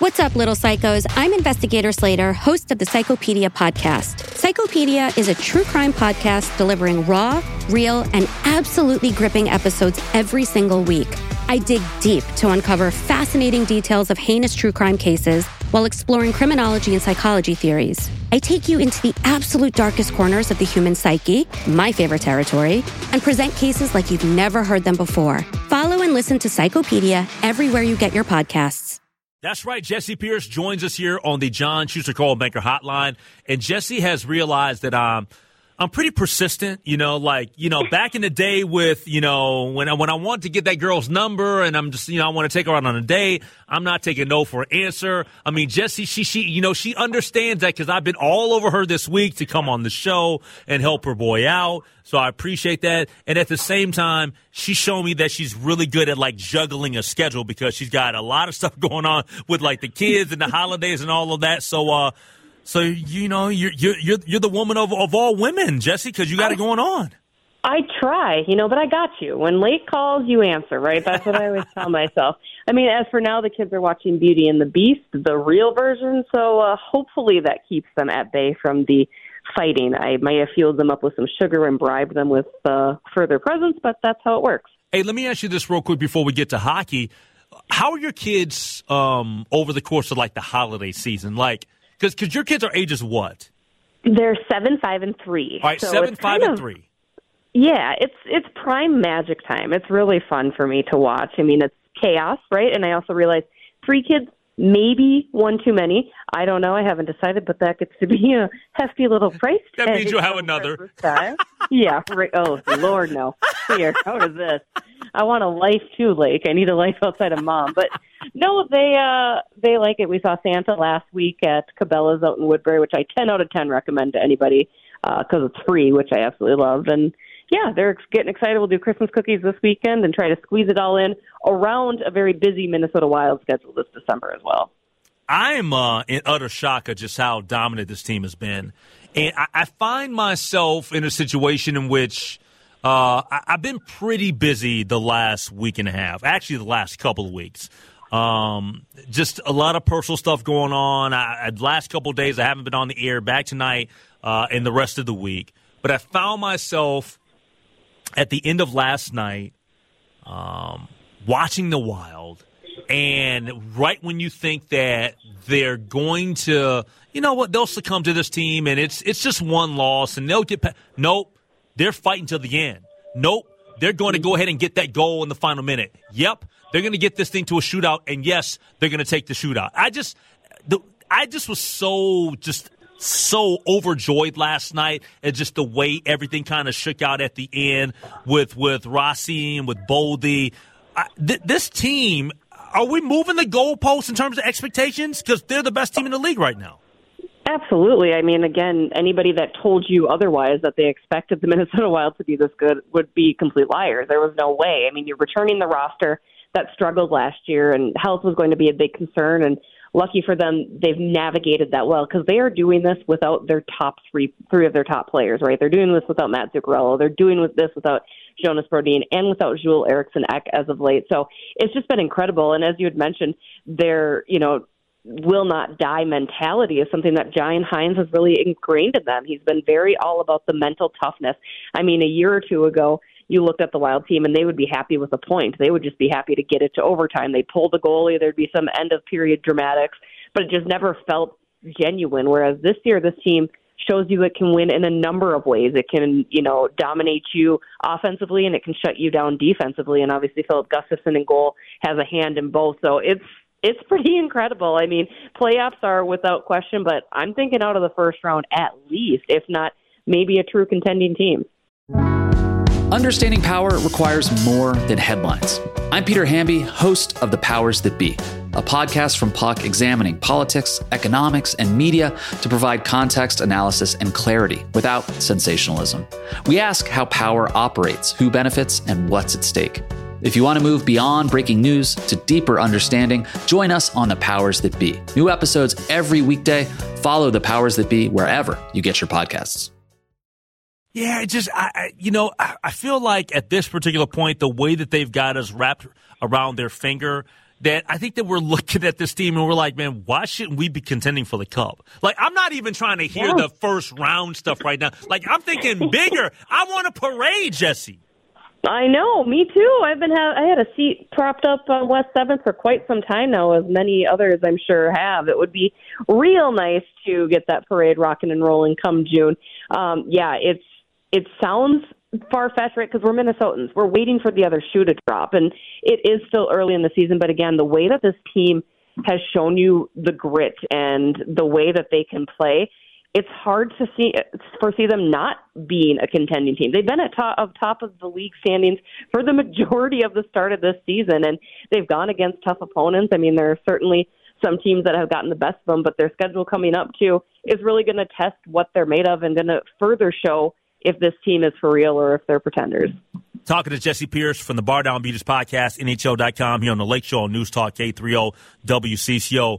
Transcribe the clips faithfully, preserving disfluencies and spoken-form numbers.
What's up, little psychos? I'm Investigator Slater, host of the Psychopedia podcast. Psychopedia is a true crime podcast delivering raw, real, and absolutely gripping episodes every single week. I dig deep to uncover fascinating details of heinous true crime cases while exploring criminology and psychology theories. I take you into the absolute darkest corners of the human psyche, my favorite territory, and present cases like you've never heard them before. Follow and listen to Psychopedia everywhere you get your podcasts. That's right. Jesse Pierce joins us here on the John Schuster Coldwell Banker Hotline. And Jesse has realized that um, I'm pretty persistent, you know, like, you know, back in the day with, you know, when I, when I want to get that girl's number and I'm just, you know, I want to take her out on a date, I'm not taking no for an answer. I mean, Jesse, she, she, you know, she understands that because I've been all over her this week to come on the show and help her boy out. So I appreciate that. And at the same time, she's shown me that she's really good at, like, juggling a schedule because she's got a lot of stuff going on with, like, the kids and the holidays and all of that. So, uh, so you know, you're you're you're the woman of of all women, Jesse, because you got it going on. I try, you know, but I got you. When Lake calls, you answer, right? That's what I always tell myself. I mean, as for now, the kids are watching Beauty and the Beast, the real version, so uh, hopefully that keeps them at bay from the fighting. I might have fueled them up with some sugar and bribed them with uh, further presents, but that's how it works. Hey, let me ask you this real quick before we get to hockey. How are your kids um, over the course of, like, the holiday season? Like, because because your kids are ages what? They're seven, five, and three. All right, so seven, five, and of, three. Yeah, it's it's prime magic time. It's really fun for me to watch. I mean, it's chaos, right? And I also realize three kids, maybe one too many. I don't know. I haven't decided, but that gets to be a hefty little price. That means you'll have another. Yeah. Right. Oh, Lord, no. Here, how is this? I want a life too, Lake. I need a life outside of Mom. But no, they uh, they like it. We saw Santa last week at Cabela's out in Woodbury, which I ten out of ten recommend to anybody because uh, it's free, which I absolutely love. And yeah, they're getting excited. We'll do Christmas cookies this weekend and try to squeeze it all in around a very busy Minnesota Wild schedule this December as well. I am uh, in utter shock of just how dominant this team has been. And I, I find myself in a situation in which uh, I, I've been pretty busy the last week and a half, actually the last couple of weeks. Um, just a lot of personal stuff going on. I, I, the last couple of days I haven't been on the air, back tonight uh, and the rest of the week. But I found myself at the end of last night um, watching the Wild. And right when you think that they're going to, you know what, they'll succumb to this team and it's it's just one loss and they'll get, pa- nope, they're fighting till the end. Nope, they're going to go ahead and get that goal in the final minute. Yep, they're going to get this thing to a shootout, and yes, they're going to take the shootout. I just, the, I just was so just so overjoyed last night at just the way everything kind of shook out at the end with with Rossi and with Boldy. I, th- this team. Are we moving the goalposts in terms of expectations? Because they're the best team in the league right now. Absolutely. I mean, again, anybody that told you otherwise, that they expected the Minnesota Wild to be this good, would be complete liars. There was no way. I mean, you're returning the roster that struggled last year, and health was going to be a big concern. And lucky for them, they've navigated that well because they are doing this without their top three, three of their top players, right? They're doing this without Matt Zuccarello. They're doing with this without Jonas Brodin and without Joel Eriksson Ek as of late. So it's just been incredible. And as you had mentioned, their, you know, will not die mentality is something that John Hines has really ingrained in them. He's been very all about the mental toughness. I mean, a year or two ago, you looked at the Wild team and they would be happy with a point. They would just be happy to get it to overtime. They'd pull the goalie. There'd be some end of period dramatics, but it just never felt genuine. Whereas this year, this team shows you it can win in a number of ways. It can, you know, dominate you offensively and it can shut you down defensively. And obviously Philip Gustafsson in goal has a hand in both. So it's, it's pretty incredible. I mean, playoffs are without question, but I'm thinking out of the first round at least, if not maybe a true contending team. Understanding power requires more than headlines. I'm Peter Hamby, host of The Powers That Be, a podcast from Puck examining politics, economics, and media to provide context, analysis, and clarity without sensationalism. We ask how power operates, who benefits, and what's at stake. If you want to move beyond breaking news to deeper understanding, join us on The Powers That Be. New episodes every weekday. Follow The Powers That Be wherever you get your podcasts. Yeah, it just, I, I, you know, I, I feel like at this particular point, the way that they've got us wrapped around their finger, that I think that we're looking at this team and we're like, man, why shouldn't we be contending for the Cup? Like, I'm not even trying to hear yeah. the first round stuff right now. Like, I'm thinking bigger. I want a parade, Jesse. I know, me too. I've been ha- I had a seat propped up on West seventh for quite some time now, as many others I'm sure have. It would be real nice to get that parade rocking and rolling come June. Um, yeah, it's it sounds far-fetched, right, because we're Minnesotans. We're waiting for the other shoe to drop, and it is still early in the season. But again, the way that this team has shown you the grit and the way that they can play, it's hard to see foresee them not being a contending team. They've been at top of top of the league standings for the majority of the start of this season, and they've gone against tough opponents. I mean, there are certainly some teams that have gotten the best of them, but their schedule coming up too is really going to test what they're made of and going to further show if this team is for real or if they're pretenders. Talking to Jesse Pierce from the Bar Down Beaters podcast, N H L dot com, here on the Lake Show on News Talk K three O W C C O.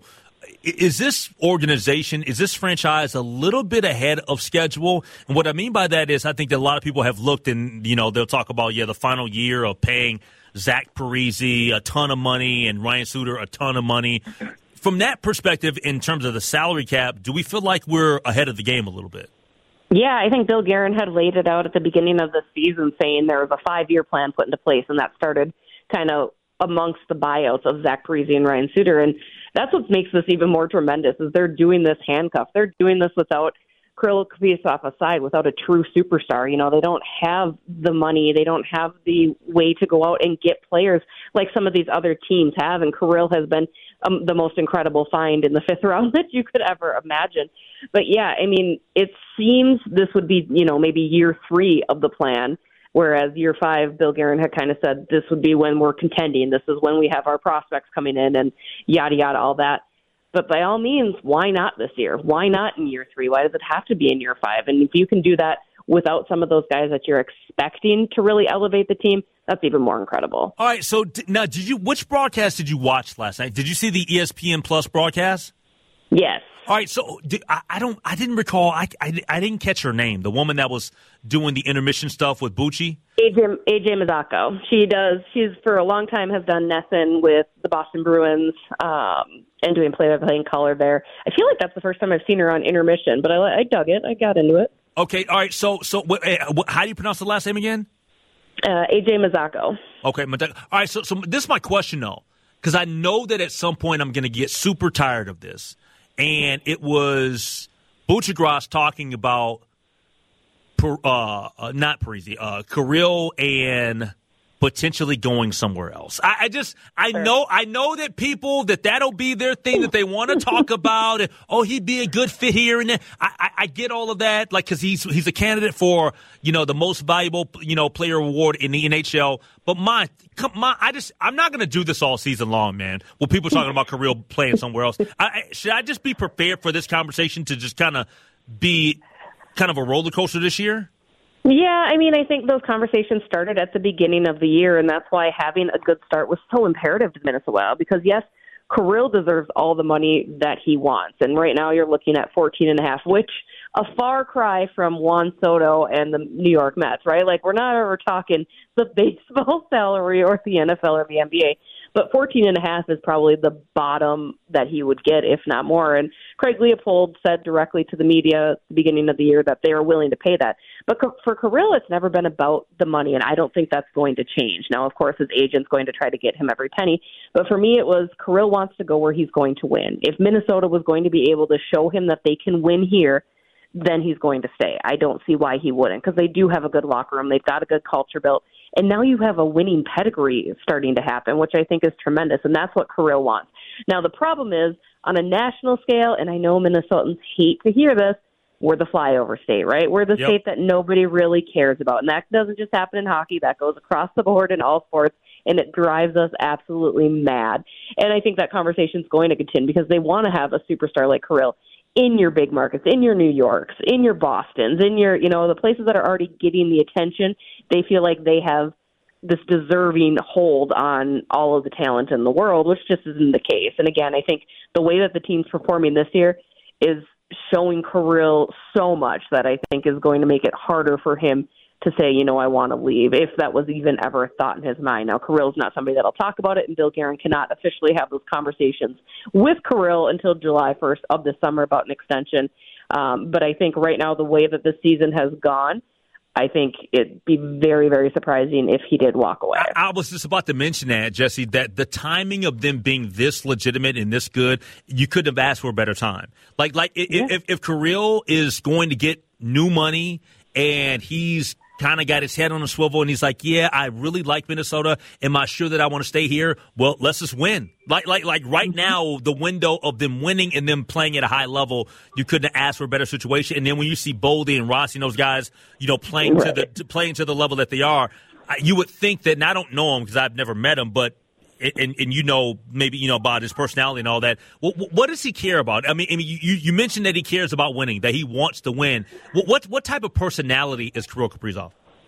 Is this organization, is this franchise a little bit ahead of schedule? And what I mean by that is I think that a lot of people have looked and, you know, they'll talk about, yeah, the final year of paying Zach Parise a ton of money and Ryan Suter a ton of money. From that perspective, in terms of the salary cap, do we feel like we're ahead of the game a little bit? Yeah, I think Bill Guerin had laid it out at the beginning of the season saying there was a five-year plan put into place, and that started kind of amongst the buyouts of Zach Parise and Ryan Suter. And that's what makes this even more tremendous is they're doing this handcuff. They're doing this without Kirill Kaprizov aside, without a true superstar. You know, they don't have the money. They don't have the way to go out and get players like some of these other teams have. And Kirill has been um, the most incredible find in the fifth round that you could ever imagine. But, yeah, I mean, it seems this would be, you know, maybe year three of the plan, whereas year five, Bill Guerin had kind of said this would be when we're contending. This is when we have our prospects coming in and yada, yada, all that. But by all means, why not this year? Why not in year three? Why does it have to be in year five? And if you can do that without some of those guys that you're expecting to really elevate the team, that's even more incredible. All right, so d- now did you? Which broadcast did you watch last night? Did you see the E S P N Plus broadcast? Yes. All right, so I, I don't, I didn't recall. I, I, I didn't catch her name. The woman that was doing the intermission stuff with Bucci. A J A J Mazzacco. She does. She's for a long time have done Nesson with the Boston Bruins um, and doing play-by-play in color there. I feel like that's the first time I've seen her on intermission, but I, I dug it. I got into it. Okay, all right. So, so what, what, how do you pronounce the last name again? Uh, A J Mazzacco. Okay, all right. So, so this is my question though, because I know that at some point I'm going to get super tired of this. And it was Buccigross talking about, uh, uh, not Parise, uh, Kirill and potentially going somewhere else. I, I just, I sure. know, I know that people, that that'll be their thing that they want to talk about. And, oh, he'd be a good fit here. And there. I, I, I get all of that, like, cause he's, he's a candidate for, you know, the most valuable, you know, player award in the N H L. But my, come my, I just, I'm not going to do this all season long, man. Well, people talking about Kirill playing somewhere else. I, I, should I just be prepared for this conversation to just kind of be kind of a roller coaster this year? Yeah, I mean, I think those conversations started at the beginning of the year, and that's why having a good start was so imperative to Minnesota Wild, because, yes, Kirill deserves all the money that he wants, and right now you're looking at fourteen and a half, which a far cry from Juan Soto and the New York Mets, right? Like, we're not ever talking the baseball salary or the N F L or the N B A. But fourteen and a half is probably the bottom that he would get, if not more. And Craig Leopold said directly to the media at the beginning of the year that they are willing to pay that. But for Kirill, it's never been about the money, and I don't think that's going to change. Now, of course, his agent's going to try to get him every penny. But for me, it was Kirill wants to go where he's going to win. If Minnesota was going to be able to show him that they can win here, then he's going to stay. I don't see why he wouldn't, because they do have a good locker room. They've got a good culture built. And now you have a winning pedigree starting to happen, which I think is tremendous, and that's what Kirill wants. Now, the problem is, on a national scale, and I know Minnesotans hate to hear this, we're the flyover state, right? We're the yep. state that nobody really cares about. And that doesn't just happen in hockey. That goes across the board in all sports, and it drives us absolutely mad. And I think that conversation is going to continue because they want to have a superstar like Kirill in your big markets, in your New Yorks, in your Bostons, in your, you know, the places that are already getting the attention. They feel like they have this deserving hold on all of the talent in the world, which just isn't the case. And again, I think the way that the team's performing this year is showing Kirill so much that I think is going to make it harder for him to say, you know, I want to leave, if that was even ever a thought in his mind. Now, Kirill's not somebody that'll talk about it, and Bill Guerin cannot officially have those conversations with Kirill until July first of the summer about an extension. Um, but I think right now, the way that the season has gone, I think it'd be very, very surprising if he did walk away. I, I was just about to mention that, Jesse, that the timing of them being this legitimate and this good, you couldn't have asked for a better time. Like, like yeah. if, if Kirill is going to get new money and he's kind of got his head on a swivel and he's like, yeah, I really like Minnesota. Am I sure that I want to stay here? Well, let's just win. Like, like, like right mm-hmm. now, the window of them winning and them playing at a high level, you couldn't ask for a better situation. And then when you see Boldy and Rossi and those guys, you know, playing right. to the to playing to the level that they are, you would think that, and I don't know him because I've never met him, but And, and you know, maybe, you know, about his personality and all that. What, what does he care about? I mean, I mean, you, you mentioned that he cares about winning, that he wants to win. What what, what type of personality is Kirill Kaprizov?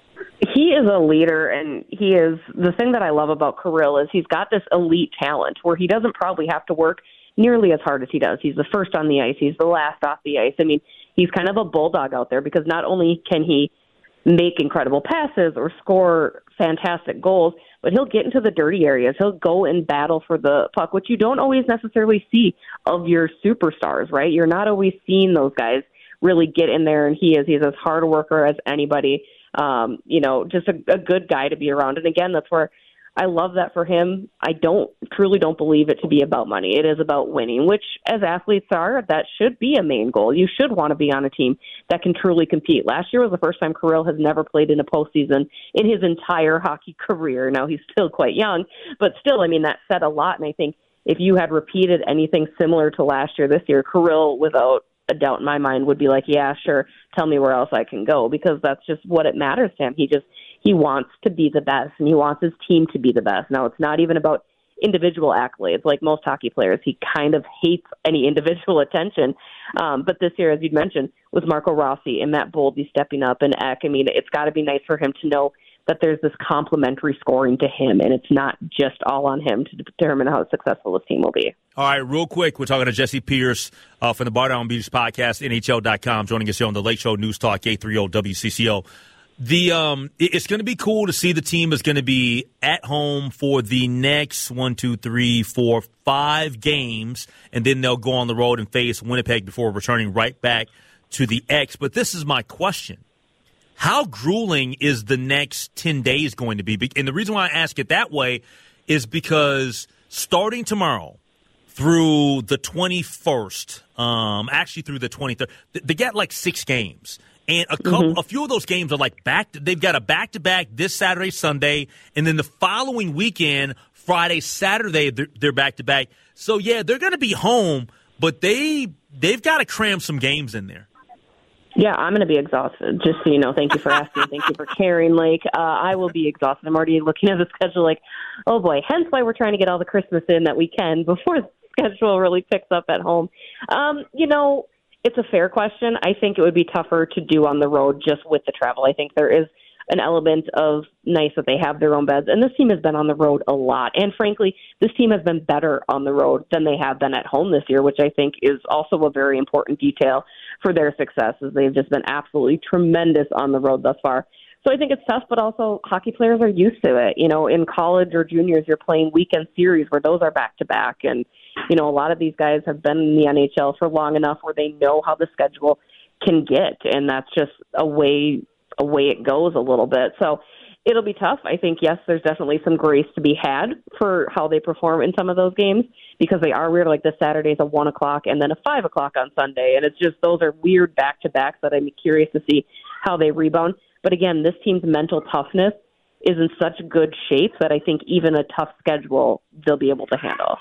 He is a leader, and he is – the thing that I love about Kirill is he's got this elite talent where he doesn't probably have to work nearly as hard as he does. He's the first on the ice. He's the last off the ice. I mean, he's kind of a bulldog out there because not only can he make incredible passes or score fantastic goals, but he'll get into the dirty areas. He'll go and battle for the puck, which you don't always necessarily see of your superstars, right? You're not always seeing those guys really get in there, and he is. He's as hard a worker as anybody. Um, you know, just a, a good guy to be around. And again, that's where I love that for him. I don't truly don't believe it to be about money. It is about winning, which as athletes are, that should be a main goal. You should want to be on a team that can truly compete. Last year was the first time Kirill has never played in a postseason in his entire hockey career. Now he's still quite young, but still, I mean, that said a lot. And I think if you had repeated anything similar to last year, this year, Kirill, without a doubt in my mind, would be like, yeah, sure, tell me where else I can go, because that's just what it matters to him. He just He wants to be the best, and he wants his team to be the best. Now, it's not even about individual accolades. Like most hockey players, he kind of hates any individual attention. Um, but this year, as you'd mentioned, with Marco Rossi and Matt Boldy stepping up and Eck, I mean, it's got to be nice for him to know that there's this complementary scoring to him, and it's not just all on him to determine how successful his team will be. All right, real quick, we're talking to Jesse Pierce uh, from the Bar Down Beach podcast, N H L dot com, joining us here on the Lake Show News Talk, eight thirty W C C O. The um, it's going to be cool to see the team is going to be at home for the next one, two, three, four, five games, and then they'll go on the road and face Winnipeg before returning right back to the X. But this is my question. How grueling is the next ten days going to be? And the reason why I ask it that way is because starting tomorrow through the twenty-first, um, actually through the twenty-third, they got like six games. And a couple, mm-hmm. a few of those games are like back. To, they've got a back-to-back this Saturday, Sunday, and then the following weekend, Friday, Saturday, they're, they're back-to-back. So yeah, they're going to be home, but they they've got to cram some games in there. Yeah, I'm going to be exhausted. Just so you know, thank you for asking. Thank you for caring, Lake. Uh, I will be exhausted. I'm already looking at the schedule like, oh boy. Hence why we're trying to get all the Christmas in that we can before the schedule really picks up at home. Um, you know. It's a fair question. I think it would be tougher to do on the road just with the travel. I think there is an element of nice that they have their own beds. And this team has been on the road a lot. And frankly, this team has been better on the road than they have been at home this year, which I think is also a very important detail for their success, as they've just been absolutely tremendous on the road thus far. So I think it's tough, but also hockey players are used to it. You know, in college or juniors, you're playing weekend series where those are back-to-back. And, you know, a lot of these guys have been in the N H L for long enough where they know how the schedule can get. And that's just a way, a way it goes a little bit. So it'll be tough. I think, yes, there's definitely some grace to be had for how they perform in some of those games, because they are weird. Like this Saturday's a one o'clock and then a five o'clock on Sunday. And it's just, those are weird back-to-backs that I'm curious to see how they rebound. But again, this team's mental toughness is in such good shape that I think even a tough schedule, they'll be able to handle.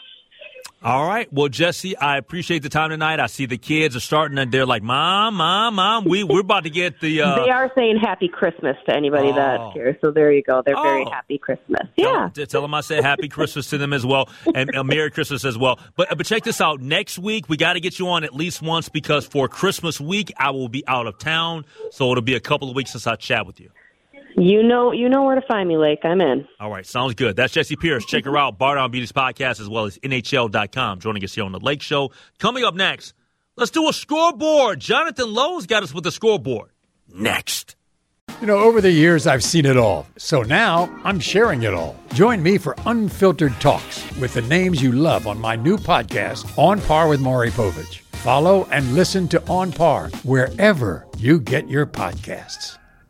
All right. Well, Jesse, I appreciate the time tonight. I see the kids are starting, and they're like, Mom, Mom, Mom, we, we're about to get the... Uh... They are saying Happy Christmas to anybody oh. that cares. So there you go. They're oh. very happy Christmas. Yeah. Tell, tell them I say Happy Christmas to them as well, and uh, Merry Christmas as well. But, but check this out. Next week, we got to get you on at least once, because for Christmas week, I will be out of town. So it'll be a couple of weeks since I chat with you. You know you know where to find me, Lake. I'm in. All right. Sounds good. That's Jesse Pierce. Check her out. Bar Down Beauty's podcast, as well as N H L dot com. Joining us here on The Lake Show. Coming up next, let's do a scoreboard. Jonathan Lowe's got us with the scoreboard. Next. You know, over the years, I've seen it all. So now I'm sharing it all. Join me for Unfiltered Talks with the names you love on my new podcast, On Par with Maury Povich. Follow and listen to On Par wherever you get your podcasts.